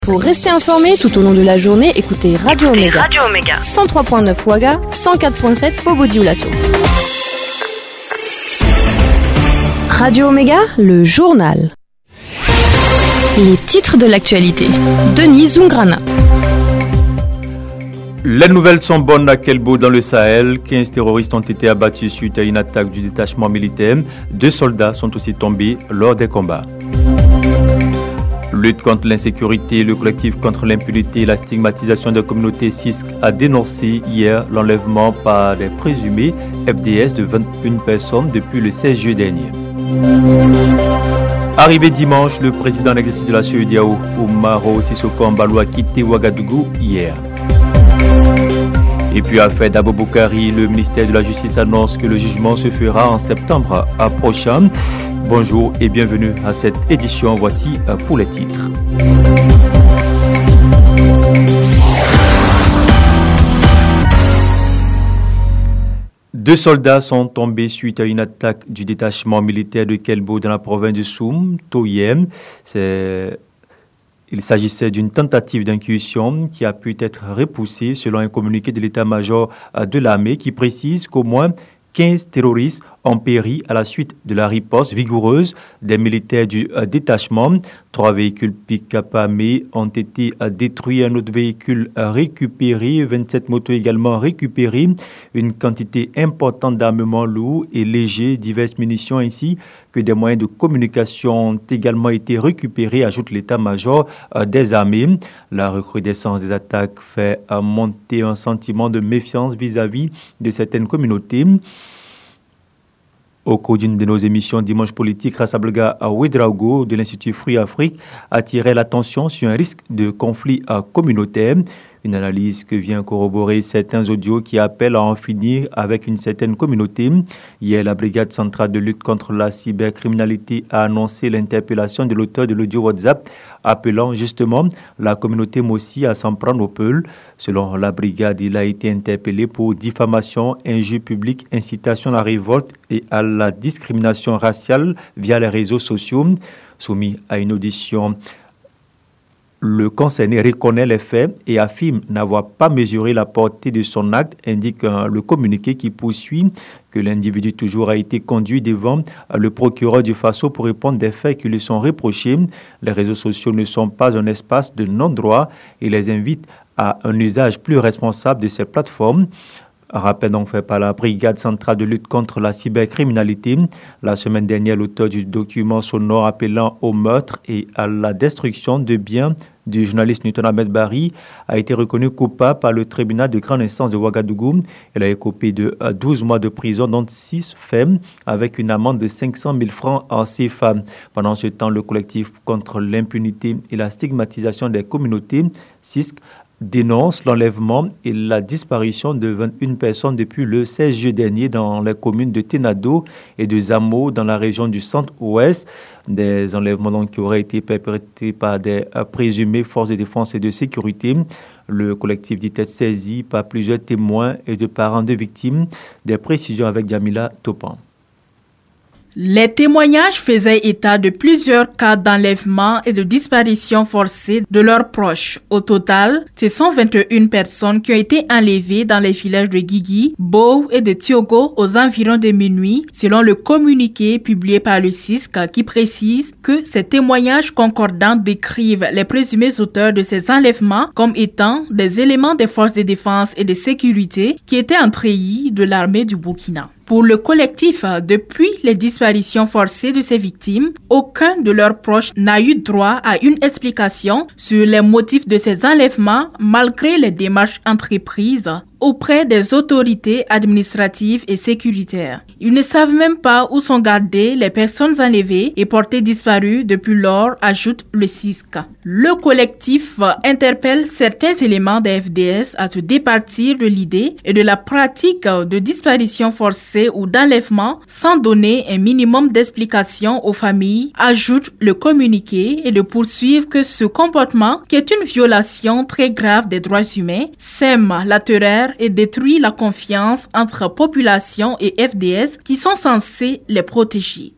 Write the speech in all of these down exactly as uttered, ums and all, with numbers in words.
Pour rester informé tout au long de la journée, écoutez Radio Omega. Radio Omega. cent trois virgule neuf Ouaga, cent quatre virgule sept Bobo-Dioulasso. Radio Omega, le journal. Les titres de l'actualité. Denis Zungrana. Les nouvelles sont bonnes à Kelbo dans le Sahel. quinze terroristes ont été abattus suite à une attaque du détachement militaire. Deux soldats sont aussi tombés lors des combats. Lutte contre l'insécurité, le collectif contre l'impunité et la stigmatisation des communautés C I S C a dénoncé hier l'enlèvement par des présumés F D S de vingt et une personnes depuis le seize juillet dernier. Arrivé dimanche, le président en exercice de la C E D E A O, Umaro Sissoko Embaló, a quitté Ouagadougou hier. Et puis à fait d'Aboboukari, le ministère de la Justice annonce que le jugement se fera en septembre prochain. Bonjour et bienvenue à cette édition. Voici pour les titres. Deux soldats sont tombés suite à une attaque du détachement militaire de Kelbo dans la province de Soum, Toyem. C'est... Il s'agissait d'une tentative d'incursion qui a pu être repoussée selon un communiqué de l'état-major de l'armée qui précise qu'au moins quinze terroristes ont péri à la suite de la riposte vigoureuse des militaires du détachement. Trois véhicules pick-up armés ont été détruits, un autre véhicule récupéré, vingt-sept motos également récupérées, une quantité importante d'armements lourds et légers, diverses munitions ainsi que des moyens de communication ont également été récupérés, ajoute l'état-major des armées. La recrudescence des attaques fait monter un sentiment de méfiance vis-à-vis de certaines communautés. Au cours d'une de nos émissions Dimanche Politique, Rassablega Ouedraogo de l'Institut Free Afrique attirait l'attention sur un risque de conflit communautaire. Une analyse que vient corroborer certains audios qui appellent à en finir avec une certaine communauté. Hier, la Brigade centrale de lutte contre la cybercriminalité a annoncé l'interpellation de l'auteur de l'audio WhatsApp, appelant justement la communauté Mossi à s'en prendre au peul. Selon la Brigade, il a été interpellé pour diffamation, injure publique, incitation à la révolte et à la discrimination raciale via les réseaux sociaux. Soumis à une audition, le concerné reconnaît les faits et affirme n'avoir pas mesuré la portée de son acte, indique le communiqué qui poursuit que l'individu toujours a été conduit devant le procureur du Faso pour répondre des faits qui lui sont reprochés. Les réseaux sociaux ne sont pas un espace de non-droit et les invite à un usage plus responsable de ces plateformes. Rappel donc fait par la Brigade centrale de lutte contre la cybercriminalité. La semaine dernière, l'auteur du document sonore appelant au meurtre et à la destruction de biens du journaliste Newton Ahmed Bari a été reconnu coupable par le tribunal de grande instance de Ouagadougou. Il a écopé de douze mois de prison, dont six fermes, avec une amende de cinq cent mille francs en C F A. Pendant ce temps, le collectif contre l'impunité et la stigmatisation des communautés, C I S C, dénonce l'enlèvement et la disparition de vingt et une personnes depuis le seize juillet dernier dans les communes de Tenado et de Zamo dans la région du centre-ouest. Des enlèvements donc qui auraient été perpétrés par des présumées forces de défense et de sécurité. Le collectif dit être saisi par plusieurs témoins et de parents de victimes. Des précisions avec Jamila Topan. Les témoignages faisaient état de plusieurs cas d'enlèvement et de disparition forcée de leurs proches. Au total, ce sont vingt et une personnes qui ont été enlevées dans les villages de Guigui, Bou et de Tiogo aux environs de minuit, selon le communiqué publié par le C I S C qui précise que ces témoignages concordants décrivent les présumés auteurs de ces enlèvements comme étant des éléments des forces de défense et de sécurité qui étaient en treillis de l'armée du Burkina. Pour le collectif, depuis les disparitions forcées de ces victimes, aucun de leurs proches n'a eu droit à une explication sur les motifs de ces enlèvements malgré les démarches entreprises auprès des autorités administratives et sécuritaires. Ils ne savent même pas où sont gardées les personnes enlevées et portées disparues depuis lors, ajoute le C I S C. Le collectif interpelle certains éléments des F D S à se départir de l'idée et de la pratique de disparition forcée ou d'enlèvement sans donner un minimum d'explication aux familles, ajoute le communiqué, et de poursuivre que ce comportement, qui est une violation très grave des droits humains, sème la terreur et détruit la confiance entre population et F D S qui sont censés les protéger.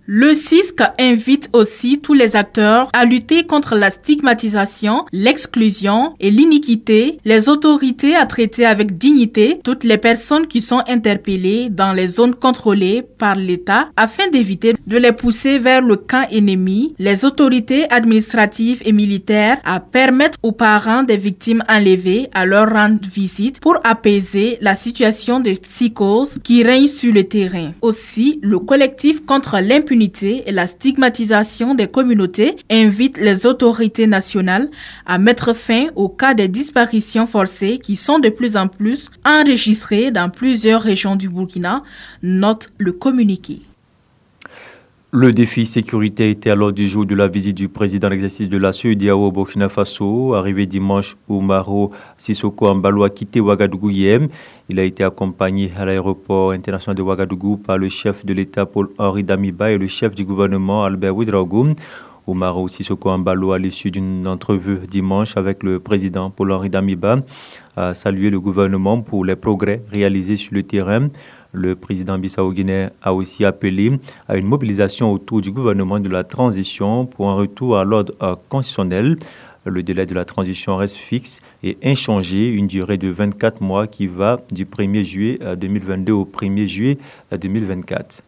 Le C I S C invite aussi tous les acteurs à lutter contre la stigmatisation, l'exclusion et l'iniquité, les autorités à traiter avec dignité toutes les personnes qui sont interpellées dans les zones contrôlées par l'État afin d'éviter de les pousser vers le camp ennemi, les autorités administratives et militaires à permettre aux parents des victimes enlevées à leur rendre visite pour apaiser la situation de psychose qui règne sur le terrain. Aussi, le collectif contre l'impunité et la stigmatisation des communautés invite les autorités nationales à mettre fin aux cas de disparitions forcées qui sont de plus en plus enregistrés dans plusieurs régions du Burkina, note le communiqué. Le défi sécurité était à l'ordre du jour de la visite du président d'exercice de la CEDEAO au Burkina Faso. Arrivé dimanche, Umaro Sissoko Embalo a quitté Ouagadougou hier. Il a été accompagné à l'aéroport international de Ouagadougou par le chef de l'État Paul-Henri Damiba et le chef du gouvernement Albert Ouedraogo. Umaro Sissoko Embalo, à l'issue d'une entrevue dimanche avec le président Paul-Henri Damiba, a salué le gouvernement pour les progrès réalisés sur le terrain. Le président bissau-guinéen a aussi appelé à une mobilisation autour du gouvernement de la transition pour un retour à l'ordre constitutionnel. Le délai de la transition reste fixe et inchangé, une durée de vingt-quatre mois qui va du premier juillet deux mille vingt-deux au premier juillet deux mille vingt-quatre.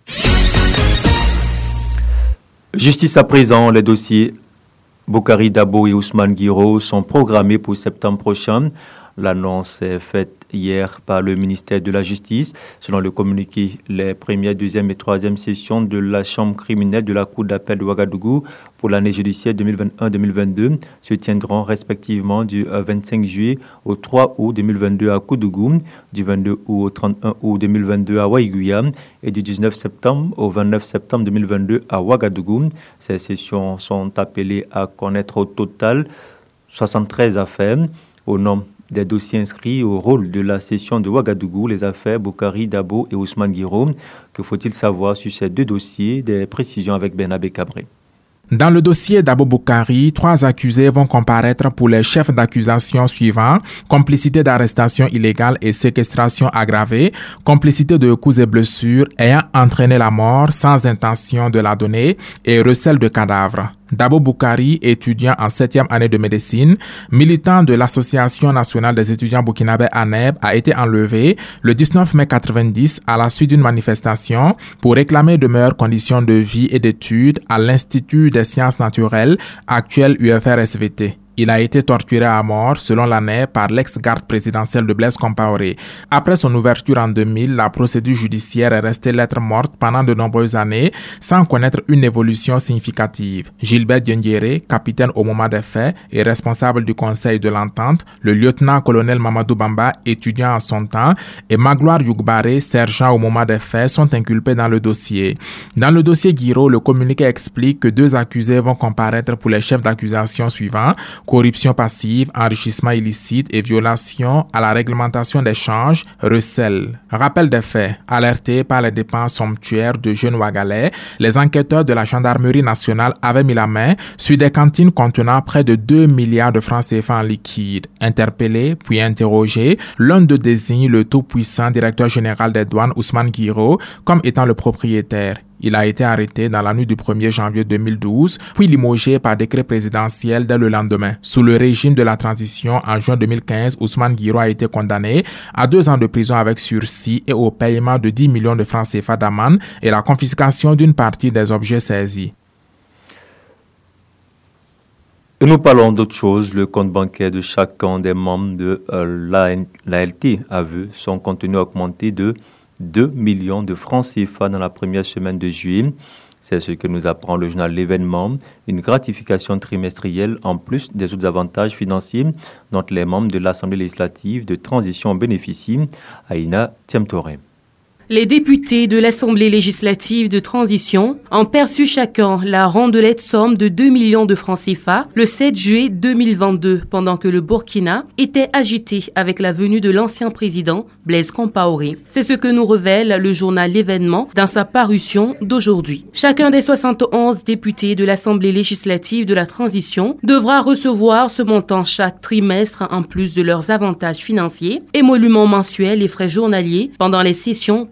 Justice à présent, les dossiers Boukari Dabo et Ousmane Guiro sont programmés pour septembre prochain. L'annonce est faite hier par le ministère de la Justice. Selon le communiqué, les premières, deuxième et troisième sessions de la chambre criminelle de la Cour d'appel de Ouagadougou pour l'année judiciaire deux mille vingt et un deux mille vingt-deux se tiendront respectivement du vingt-cinq juillet au trois août deux mille vingt-deux à Koudougou, du vingt-deux août au trente et un août deux mille vingt-deux à Waïguya et du dix-neuf septembre au vingt-neuf septembre deux mille vingt-deux à Ouagadougou. Ces sessions sont appelées à connaître au total soixante-treize affaires. Au nom des dossiers inscrits au rôle de la session de Ouagadougou, les affaires Boukari Dabo et Ousmane Guiro. Que faut-il savoir sur ces deux dossiers? Des précisions avec Bernabé Cabré. Dans le dossier d'Abo Boukari, trois accusés vont comparaître pour les chefs d'accusation suivants: complicité d'arrestation illégale et séquestration aggravée, complicité de coups et blessures ayant entraîné la mort sans intention de la donner et recel de cadavres. Dabo Boukari, étudiant en septième année de médecine, militant de l'Association nationale des étudiants burkinabés A N E B, a été enlevé le dix-neuf mai quatre-vingt-dix à la suite d'une manifestation pour réclamer de meilleures conditions de vie et d'études à l'Institut des sciences naturelles, actuel U F R S V T. Il a été torturé à mort, selon l'A N E B, par l'ex-garde présidentielle de Blaise Compaoré. Après son ouverture en deux mille, la procédure judiciaire est restée lettre morte pendant de nombreuses années, sans connaître une évolution significative. Gilbert Diendiéré, capitaine au moment des faits et responsable du Conseil de l'Entente, le lieutenant-colonel Mamadou Bamba, étudiant en son temps, et Magloire Yougbaré, sergent au moment des faits, sont inculpés dans le dossier. Dans le dossier Guiro, le communiqué explique que deux accusés vont comparaître pour les chefs d'accusation suivants: corruption passive, enrichissement illicite et violation à la réglementation des changes, recel. Rappel des faits. Alertés par les dépenses somptuaires de jeunes Ouagalais, les enquêteurs de la gendarmerie nationale avaient mis la main sur des cantines contenant près de deux milliards de francs C F A en liquide. Interpellé, puis interrogé, l'un d'eux désigne le tout-puissant directeur général des douanes, Ousmane Guiro, comme étant le propriétaire. Il a été arrêté dans la nuit du premier janvier deux mille douze, puis limogé par décret présidentiel dès le lendemain. Sous le régime de la transition, en juin deux mille quinze, Ousmane Guiro a été condamné à deux ans de prison avec sursis et au paiement de dix millions de francs C F A d'amende et la confiscation d'une partie des objets saisis. Et nous parlons d'autre chose. Le compte bancaire de chacun des membres de euh, l'A L T a vu son contenu augmenter de deux millions de francs C F A dans la première semaine de juillet. C'est ce que nous apprend le journal L'Événement, une gratification trimestrielle en plus des autres avantages financiers dont les membres de l'Assemblée législative de transition bénéficient. Aïna Tiamtoré. Les députés de l'Assemblée législative de transition ont perçu chacun la rondelette somme de deux millions de francs C F A le sept juillet deux mille vingt-deux, pendant que le Burkina était agité avec la venue de l'ancien président Blaise Compaoré. C'est ce que nous révèle le journal L'Événement dans sa parution d'aujourd'hui. Chacun des soixante et onze députés de l'Assemblée législative de la transition devra recevoir ce montant chaque trimestre en plus de leurs avantages financiers, émoluments mensuels et frais journaliers pendant les sessions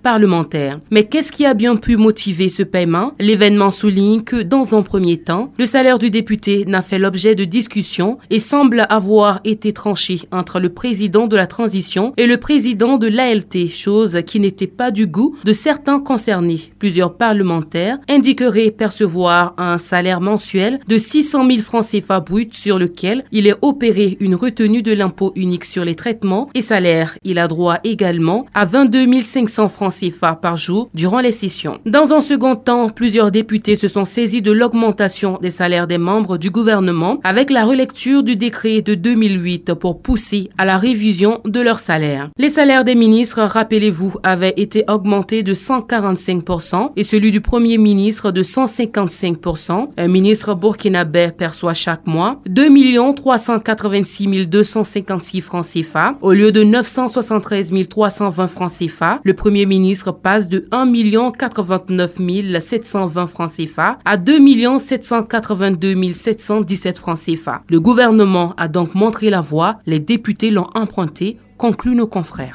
parlementaires. Mais qu'est-ce qui a bien pu motiver ce paiement? L'événement souligne que, dans un premier temps, le salaire du député n'a fait l'objet de discussions et semble avoir été tranché entre le président de la transition et le président de l'A L T, chose qui n'était pas du goût de certains concernés. Plusieurs parlementaires indiqueraient percevoir un salaire mensuel de six cent mille francs C F A bruts sur lequel il est opéré une retenue de l'impôt unique sur les traitements et salaires. Il a droit également à vingt-deux mille cinq cents francs C F A par jour durant les sessions. Dans un second temps, plusieurs députés se sont saisis de l'augmentation des salaires des membres du gouvernement avec la relecture du décret de deux mille huit pour pousser à la révision de leurs salaires. Les salaires des ministres, rappelez-vous, avaient été augmentés de cent quarante-cinq pour cent et celui du premier ministre de cent cinquante-cinq pour cent. Un ministre burkinabé perçoit chaque mois deux millions trois cent quatre-vingt-six mille deux cent cinquante-six francs C F A au lieu de neuf cent soixante-treize mille trois cent vingt francs C F A. Le premier ministre passe de un million quatre-vingt-neuf mille sept cent vingt francs C F A à deux millions sept cent quatre-vingt-deux mille sept cent dix-sept francs C F A. Le gouvernement a donc montré la voie, les députés l'ont emprunté, concluent nos confrères.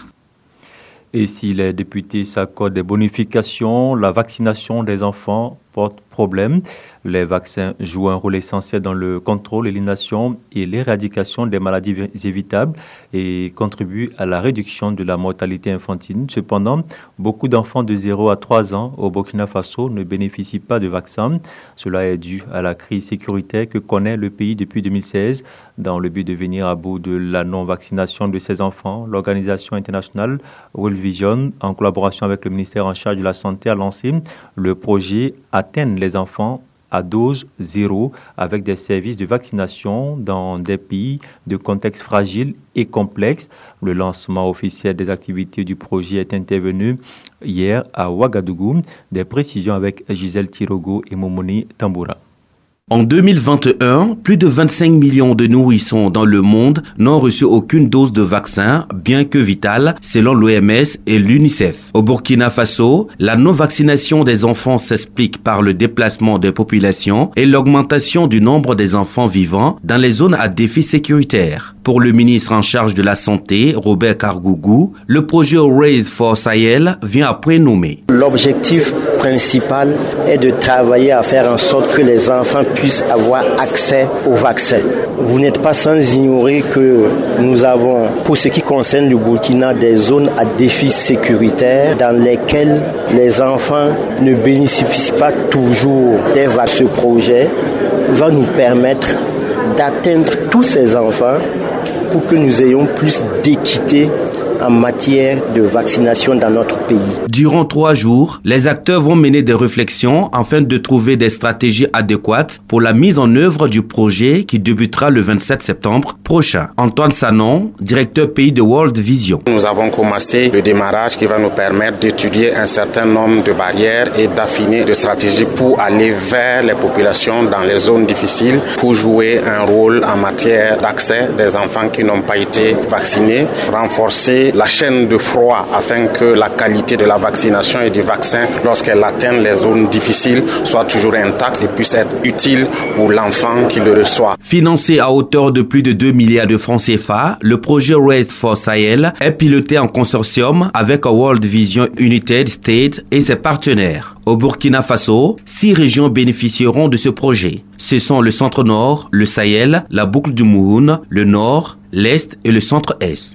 Et si les députés s'accordent des bonifications, la vaccination des enfants porte problème. Les vaccins jouent un rôle essentiel dans le contrôle, l'élimination et l'éradication des maladies évitables et contribuent à la réduction de la mortalité infantile. Cependant, beaucoup d'enfants de zéro à trois ans au Burkina Faso ne bénéficient pas de vaccins. Cela est dû à la crise sécuritaire que connaît le pays depuis deux mille seize. Dans le but de venir à bout de la non-vaccination de ces enfants, l'organisation internationale World Vision, en collaboration avec le ministère en charge de la Santé, a lancé le projet Atteindre les enfants à dose zéro avec des services de vaccination dans des pays de contexte fragile et complexe. Le lancement officiel des activités du projet est intervenu hier à Ouagadougou. Des précisions avec Gisèle Tirogo et Momoni Tamboura. En deux mille vingt et un, plus de vingt-cinq millions de nourrissons dans le monde n'ont reçu aucune dose de vaccin, bien que vitale, selon l'O M S et l'UNICEF. Au Burkina Faso, la non-vaccination des enfants s'explique par le déplacement des populations et l'augmentation du nombre des enfants vivant dans les zones à défi sécuritaire. Pour le ministre en charge de la Santé, Robert Kargougou, le projet Raise for Sahel vient après nommer. L'objectif principal est de travailler à faire en sorte que les enfants puissent avoir accès au vaccin. Vous n'êtes pas sans ignorer que nous avons, pour ce qui concerne le Burkina, des zones à défi sécuritaire dans lesquelles les enfants ne bénéficient pas toujours des vaccins. Ce projet va nous permettre d'atteindre tous ces enfants pour que nous ayons plus d'équité en matière de vaccination dans notre pays. Durant trois jours, les acteurs vont mener des réflexions afin de trouver des stratégies adéquates pour la mise en œuvre du projet qui débutera le vingt-sept septembre prochain. Antoine Sanon, directeur pays de World Vision. Nous avons commencé le démarrage qui va nous permettre d'étudier un certain nombre de barrières et d'affiner des stratégies pour aller vers les populations dans les zones difficiles pour jouer un rôle en matière d'accès des enfants qui n'ont pas été vaccinés, renforcer la chaîne de froid afin que la qualité de la vaccination et du vaccin, lorsqu'elle atteint les zones difficiles, soit toujours intacte et puisse être utile pour l'enfant qui le reçoit. Financé à hauteur de plus de deux milliards de francs C F A, le projet Raise for Sahel est piloté en consortium avec World Vision United States et ses partenaires. Au Burkina Faso, six régions bénéficieront de ce projet. Ce sont le centre-nord, le Sahel, la boucle du Mouhoun, le nord, l'est et le centre-est.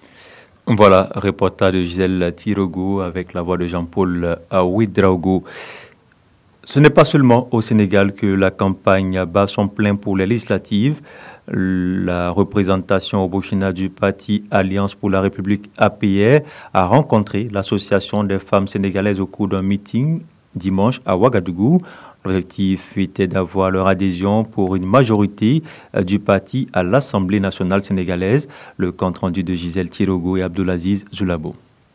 Voilà, reportage de Gisèle Tirogo avec la voix de Jean-Paul Ouedraogo. Ce n'est pas seulement au Sénégal que la campagne bat son plein pour les législatives. La représentation au Burkina du parti Alliance pour la République A P R a rencontré l'association des femmes sénégalaises au cours d'un meeting dimanche à Ouagadougou. L'objectif était d'avoir leur adhésion pour une majorité du parti à l'Assemblée nationale sénégalaise. Le compte-rendu de Gisèle Tirogo et Abdelaziz Zoulabo.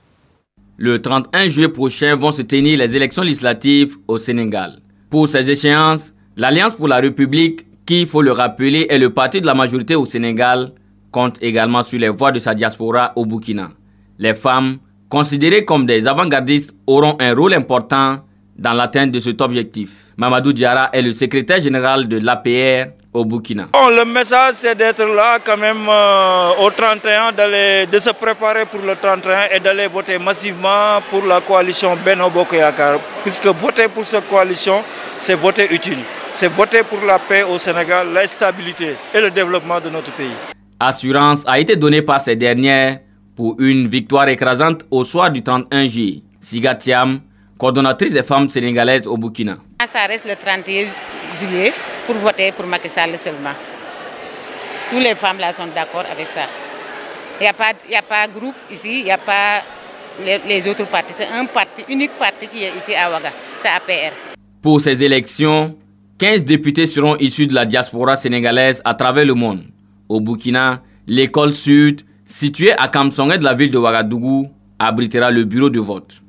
Le trente et un juillet prochain vont se tenir les élections législatives au Sénégal. Pour ces échéances, l'Alliance pour la République, qui, il faut le rappeler, est le parti de la majorité au Sénégal, compte également sur les voix de sa diaspora au Burkina. Les femmes, considérées comme des avant-gardistes, auront un rôle important dans l'atteinte de cet objectif. Mamadou Diarra est le secrétaire général de l'A P R au Burkina. Bon, le message, c'est d'être là quand même euh, au trente et un, d'aller, de se préparer pour le trente et un et d'aller voter massivement pour la coalition Benno Bokk Yakaar. Puisque voter pour cette coalition, c'est voter utile. C'est voter pour la paix au Sénégal, la stabilité et le développement de notre pays. Assurance a été donnée par ces dernières pour une victoire écrasante au soir du trente et un juillet. Siga Thiam, coordonnatrice des femmes sénégalaises au Burkina. Ça reste le trente et un juillet pour voter pour Macky Sall seulement. Toutes les femmes là sont d'accord avec ça. Il n'y a pas, il y a pas groupe ici, il n'y a pas les, les autres partis. C'est un parti, unique parti qui est ici à Ouaga, c'est A P R. Pour ces élections, quinze députés seront issus de la diaspora sénégalaise à travers le monde. Au Burkina, l'école sud, située à Kamsongé de la ville de Ouagadougou, abritera le bureau de vote.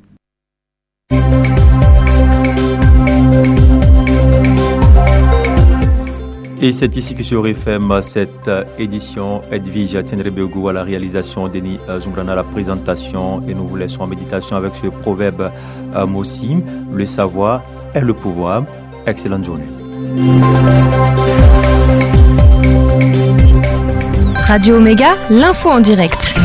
Et c'est ici que se referme cette édition. Edwige Tenrebegu à la réalisation, Denis Zumbrana à la présentation. Et nous vous laissons en méditation avec ce proverbe Mossim. Le savoir est le pouvoir. Excellente journée. Radio Omega, l'info en direct.